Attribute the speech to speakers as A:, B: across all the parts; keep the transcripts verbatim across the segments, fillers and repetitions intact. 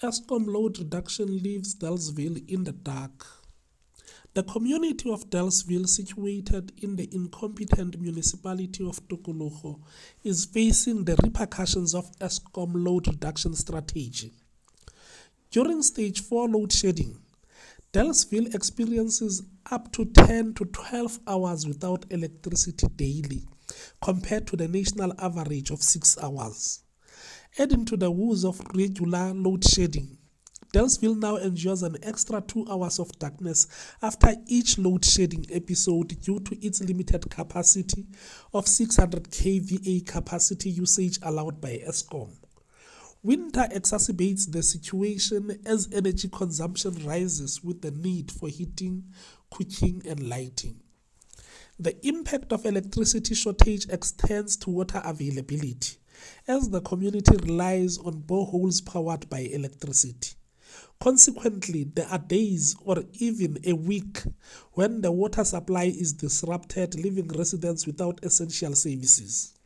A: Eskom load reduction leaves Dalesville in the dark. The community of Dalesville, situated in the incompetent municipality of Tokologo, is facing the repercussions of Eskom load reduction strategy. During stage four load shedding, Dalesville experiences up to ten to twelve hours without electricity daily, compared to the national average of six hours. Adding to the woes of regular load shedding, Dalesville now endures an extra two hours of darkness after each load shedding episode due to its limited capacity of six hundred k V A capacity usage allowed by Eskom. Winter exacerbates the situation as energy consumption rises with the need for heating, cooking, and lighting. The impact of electricity shortage extends to water availability, as the community relies on boreholes powered by electricity. Consequently, there are days or even a week when the water supply is disrupted, leaving residents without essential services.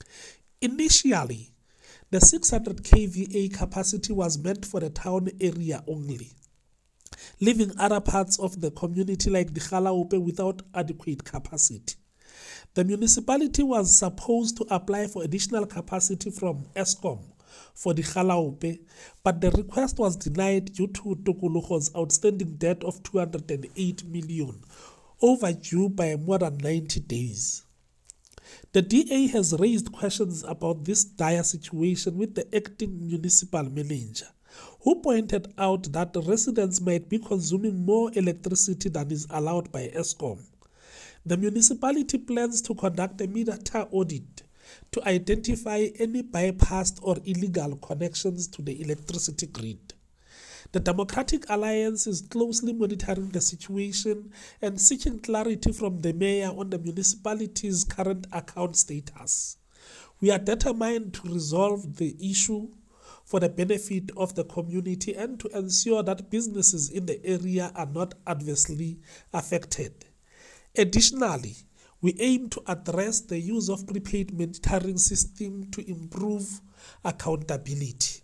A: Initially, the six hundred k V A capacity was meant for the town area only, leaving other parts of the community like the Galaupe without adequate capacity. The municipality was supposed to apply for additional capacity from Eskom for the Galaupe, but the request was denied due to Tokologo's outstanding debt of two hundred eight million, overdue by more than ninety days. The D A has raised questions about this dire situation with the acting municipal manager, who pointed out that residents might be consuming more electricity than is allowed by Eskom. The municipality plans to conduct a meter audit to identify any bypassed or illegal connections to the electricity grid. The Democratic Alliance is closely monitoring the situation and seeking clarity from the mayor on the municipality's current account status. We are determined to resolve the issue for the benefit of the community and to ensure that businesses in the area are not adversely affected. Additionally, we aim to address the use of prepaid monitoring system to improve accountability.